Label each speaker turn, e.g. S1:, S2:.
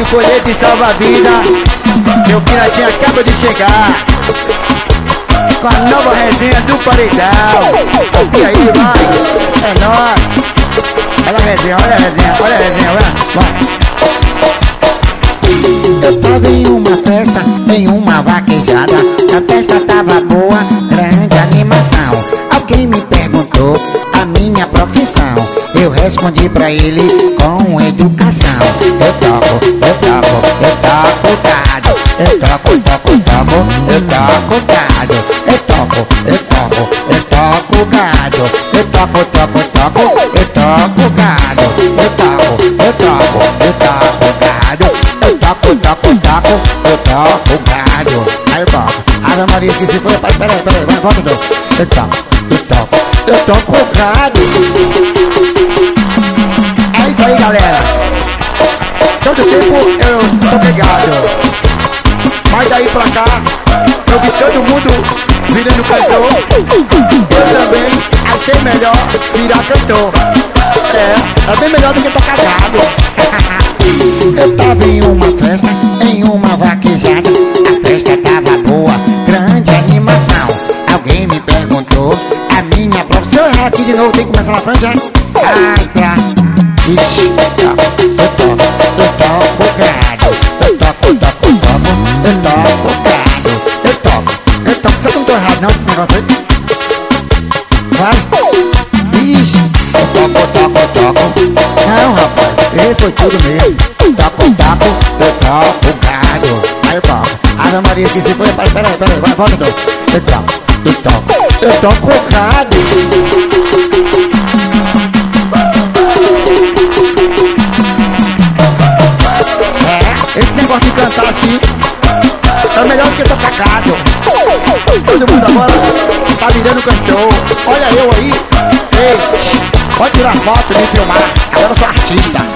S1: colete salva-vida. Meu piratinha acaba de chegar com a nova resenha do Paredão. E aí, vai, é nóis. Olha a resenha, olha a resenha, olha a resenha, vai. Eu tava em uma festa, em uma vaquejada. A festa tava boa, grande animação. Alguém me perguntou a minha profissão. Eu respondi pra ele com educação. Eu toco gado. Eu toco gado. Eu toco gado. Eu toco gado. Eu toco gado. Eu toco gado. Eu toco gado. Eu toco gado. Aí eu toco. Ave Maria, que se foi. Peraí, vai, volta de novo. Eu toco gado. É isso aí, galera. Todo tempo eu tô ligado. Mas daí pra cá eu vi todo mundo virando cantor. Eu também achei melhor virar cantor. É bem melhor do que tocar gado. Eu tava em uma festa, em uma vaquejada. A festa tava boa, grande animação. Alguém me perguntou a minha profissão. Se eu errar aqui de novo, tem que começar lá frente, já. Ai, tá. Ixi, eu toco gado. Eu toco gado. Você não tô errado não, esse negócio aí. Vai. Ixi, eu toco. Não, rapaz, ele foi tudo mesmo. Eu toco gado. Aí eu toco. Ave Maria, que se foi, pai, peraí, vai, volta de novo. Eu toco gado. Esse negócio de cantar assim é melhor do que tocar gado. Todo mundo agora tá virando cantor. Olha eu aí. Ei, pode tirar foto e me filmar. Agora eu sou artista.